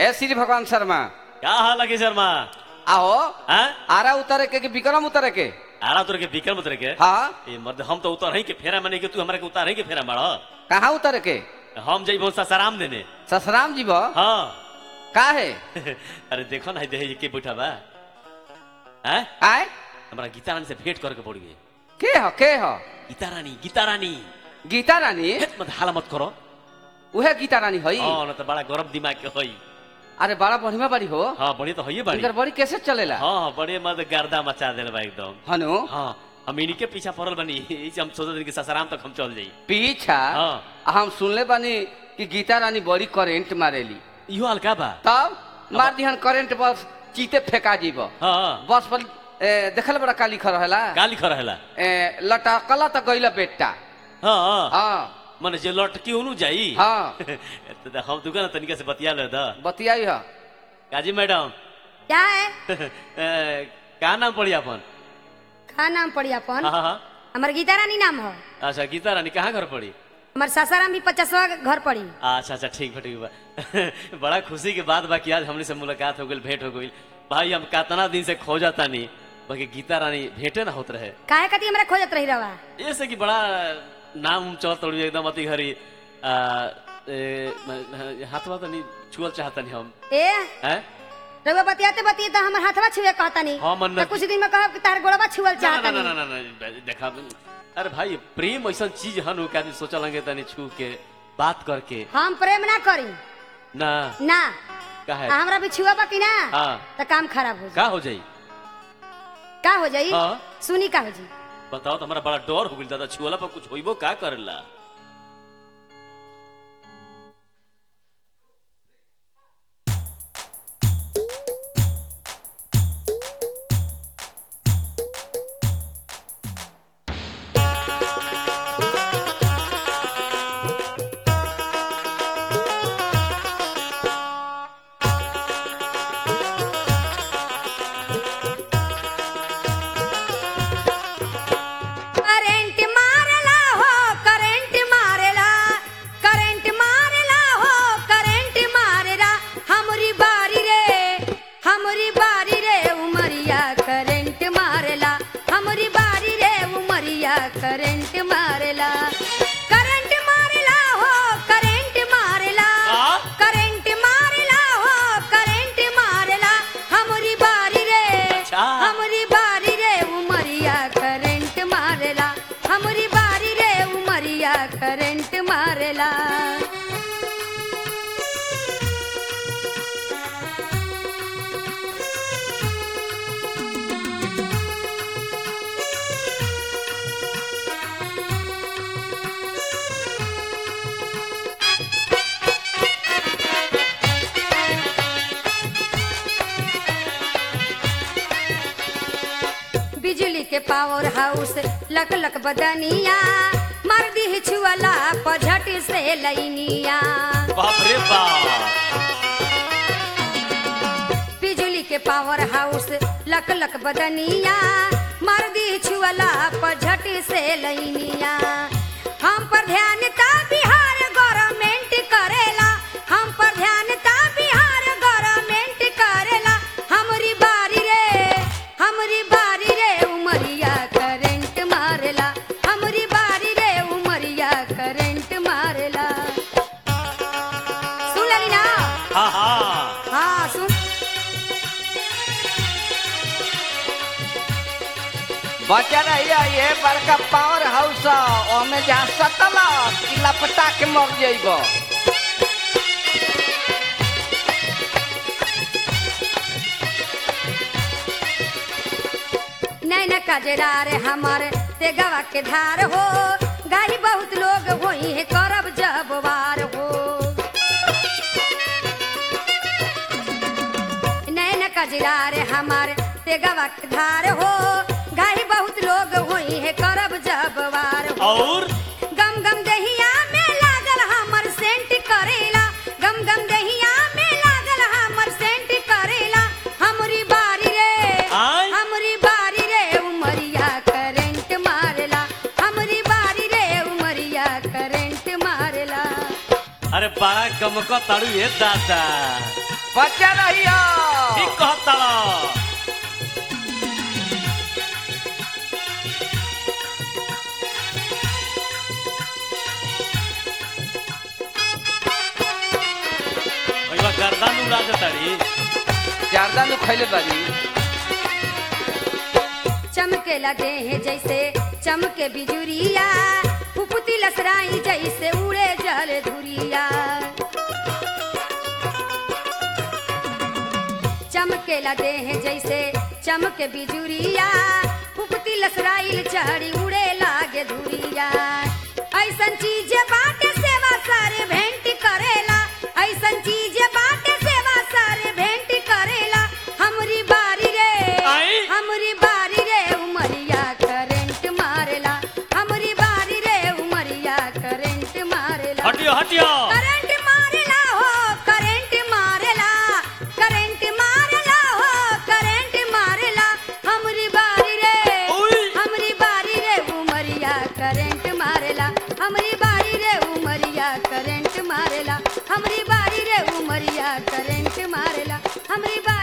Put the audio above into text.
ए श्री भगवान शर्मा क्या हाल है शर्मा? आओ हाँ? आरा उतारे के कि विक्रम उतारे के? आड़ा उतर के विक्रम उतर के? हाँ ये मर्द हम तो उतर ही के फेरा माने के तू हमारे के उतार ही के फेरा मारो। कहाँ उतारे के? हम जइबो ससराम देने। ससराम जी बा हाँ का है? अरे देखो ना दे के बैठा बा हैं आए हमारा गीता रानी से भेंट करके पड़ गए। के हो गीता रानी गीता रानी गीता रानी मत हाला मत करो। उहे गीता रानी होई? हां ना तो बड़ा गरम दिमाग के होई। अरे बड़ा बढ़िया बड़ी हो। हां बड़ी तो होई बड़ी। इधर बड़ी कैसे चलेला? हां बड़े मत गर्दा मचा देले बा एकदम। हनु हां हम इन्हीं के पीछा पड़ल बनी इसे हम सोचत कि ससराम तक हम चल जाई। पीछा? हां हम सुनले बानी कि गीता रानी बड़ी करंट मारेली। इहो हल्का बा तब मार दिहन करंट बस चीते फेंका जीबो। हां बस पर देखल बड़ा काली खर रहेला का लिख रहेला लटकला त गइला बेटा। हां हां माने जे लटकी उनु जाई। हां तो हम दुकान तनिका से बतिया ले दा बतियाई ह काजी मैडम क्या है? का नाम पड़ी अपन? का नाम पड़ी अपन? हाँ हाँ हमार गीता रानी नाम हो। अच्छा गीता रानी कहाँ घर पड़ी? हमार सासाराम भी 50वां घर पड़ी। अच्छा अच्छा ठीक बा बड़ा खुशी के बात बा कि आज हमने से मुलाकात हो गई भेंट हो गई। भाई हम कितना दिन से खोजता नहीं बाकी गीता रानी भेंटे ना होत रहे। काहे कती हमरा खोजत रही रवा? ऐसे कि बड़ा नाम चलत रही एकदम अति घरी हाथवा तो नहीं छुअल चाहता नहीं हम ए रवा बतियाते बतियाते हमर हाथवा छुए कहता नहीं। हाँ, मन तो कुछ दिन में कहब कि तार गोड़वा छुअल चाहता ना नहीं। ना ना देखा अरे भाई प्रेम ऐसा चीज है नु कि सोचा लगे तनी छू के बात करके। हम प्रेम ना करी ना ना का है हमरा भी छुआ बाकी ना हाँ तो काम खराब हो का जाई। हो जाई? का हो जाई? हाँ सुनी का हो जाई? बताओ तो हमारा बड़ा डर हो गइल दादा छुअला पर कुछ होइबो का करेला? करंट मारला हो करंट मारला करंट मारला हो करंट मारला हमरी बारी रे उमरिया करंट मारला हमरी बारी रे उमरिया करंट मारला करंट मारला हो करंट मारला करंट मारला हो करंट मारला हमरी बारी रे अच्छा। हमरी बारी रे उमरिया करंट मारला हमरी बारी रे उमरिया करंट मारला। बिजली के पावर हाउस लक लक बदनिया मर दी छुअला पझट से लैनिया। बाप रे बाप बिजली के पावर हाउस लक लक बदनिया मर दी छुअला पझट से लैनिया। हम पर ध्यान ता बिहार गवर्नमेंट करेला हम पर ध्यान ता बिहार गवर्नमेंट करेला हमरी बारी रे उमरिया करंट मारला हमरी बारी रे उमरिया करंट मारला। सुन लेली ना? हाँ हाँ हाँ सुन। बचा रहिए ये बड़का पावर हाउस ओमे जहाँ सटल कि लपटा के मर जाइबो। नैन कजरार हमारे ते गवा के धार हो गाही बहुत लोग होई है करब जब वार हो। नैन कजरार हमारे ते गवा के धार हो गाही बहुत लोग होई है करब जब वार हो। और गम गम दहिया में लागल हमर सेंट करेला गम गम दहिया में लागल हमर सेंट करेला हमरी बारी रे उमरिया करंट मारला हमरी बारी रे उमरिया करंट मारला। अरे बड़ा गमको ताड़ू ये दादा बच्चा रहियो ठीक कहता भैया गर्दन उड़ा देताड़ी ज्यादा नु खैले बारी चमकेला देह जैसे चमके बिजुरिया फुफुती लसराई जैसे उड़े जल धुरिया चमकेला देह जैसे चमके बिजुरिया फुफुती लसराइल चढ़ी उड़े लागे धुरिया ऐसन चीज बाटे सेवा सारे भेंट करेला ऐसन चीज बाटे सेवा सारे भेंट करेला हमरी बारी रे आई? हमरी बारी रे उमरिया करंट मारेला हमरी बारी रे उमरिया करंट मारेला हटियो हटियो करंट मारेला हो करंट मारेला करंट मारेला हो करंट मारेला हमरी बारी रे ओए हमरी बारी रे उमरिया करंट मारेला हमरी बारी रे उमरिया करंट मारेला हमरी बारी रे उमरिया करंट मारेला हमरी